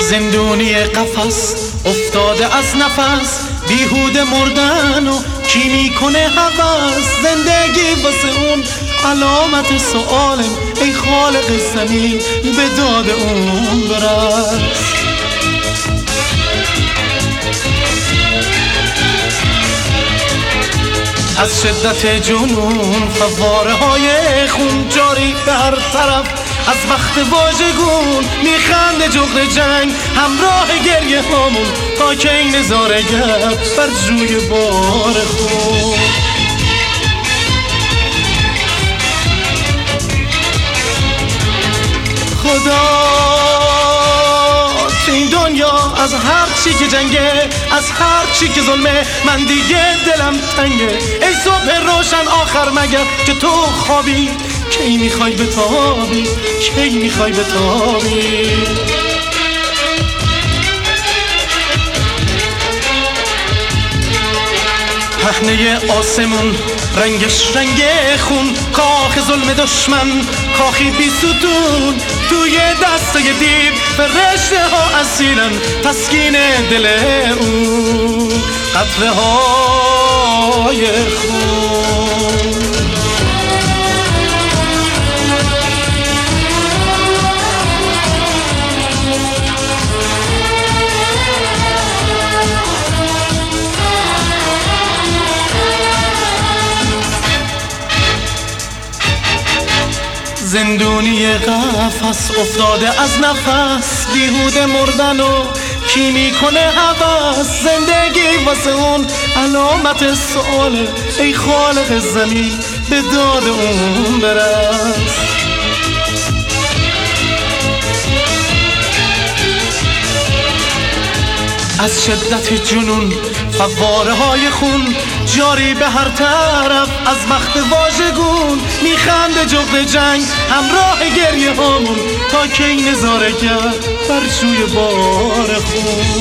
زندونی قفس افتاده از نفس، بیهوده مردن و کی میکنه هوس. زندگی واسه اون علامت سؤالم، ای خالق زمین به داد اون برس. از شدت جنون فواره های خون جاری به هر طرف، از وقت واژگون میخنده جغد جنگ، همراه گریه هامون تا که این نظارگر بر جوی بار خون. خدا تو این دنیا از هر چی که جنگه، از هر چی که ظلمه، من دیگه دلم تنگه. ای صبح روشن آخر مگر که تو خوابی، کی میخوای بتابی، کی میخوای بتابی. پهنه آسمون رنگش رنگ خون، کاخ ظلم دشمن کاخی بی ستون. توی دسته دیو فرشته ها اسیرن، تسکین دل اون قطره های خون. زندونی قفس افتاده از نفس، بیهوده مردن و کی میکنه هوس. زندگی واسه اون علامت سؤاله، ای خالق زمین به داد اون برس. از شدت جنون فواره های خون جاری به هر طرف، از وقت واژگون میخنده جغد جنگ، همراه گریه هامون تا که این نظارگر بر جوی بار خون.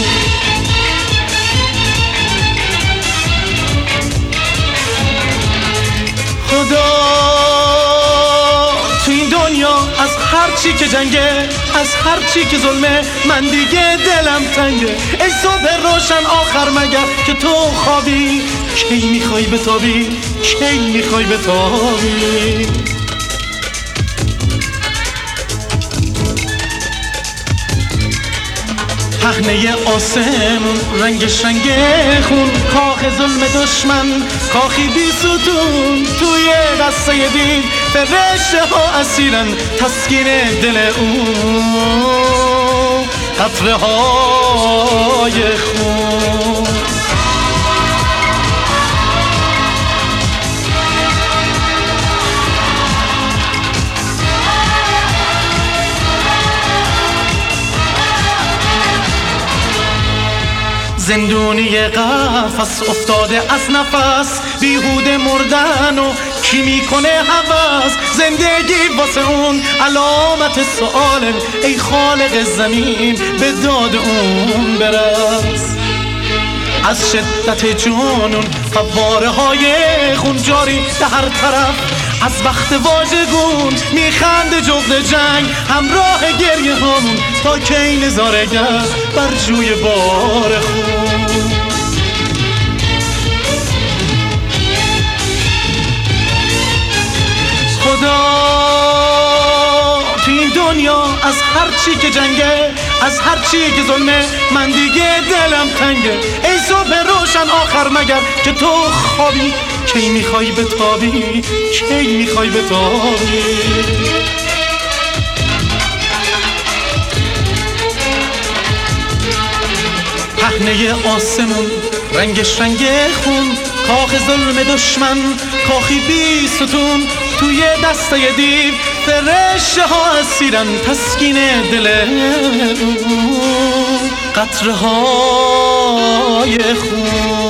خدا تو این دنیا از هر چی که جنگه، از هر چی که ظلمه، من دیگه دلم تنگه. ای صبح روشن آخر مگر که تو خوابی، کی میخوای بتابی، کی میخوای بتابی. پهنه آسمون رنگش رنگ خون، کاخ ظلم دشمن کاخی بی ستون. توی دسته دیو فرشته ها اسیرن، تسکین دل اون قطره های خون. زندونی قفس افتاده از نفس، بیهوده مردن و کی میکنه هوس. زندگی واسه اون علامت سؤالم، ای خالق زمین به داد اون برس. از شدت جنون فواره های خون جاری به هر طرف، از وقت واژگون میخنده جغد جنگ، همراه گریه هامون تا که این نظارگر بر جوی بار خون. خدا تو این دنیا از هر چی که جنگه، از هر چی که ظلمه، من دیگه دلم تنگه. ای صبح روشن آخر مگر که تو خوابی، کی میخوای بتابی، کی میخوای بتابی. پهنه آسمون رنگش رنگ خون، کاخ ظلم دشمن کاخی بی ستون. توی دسته دیو فرشته ها اسیرن، تسکین دل قطره های خون.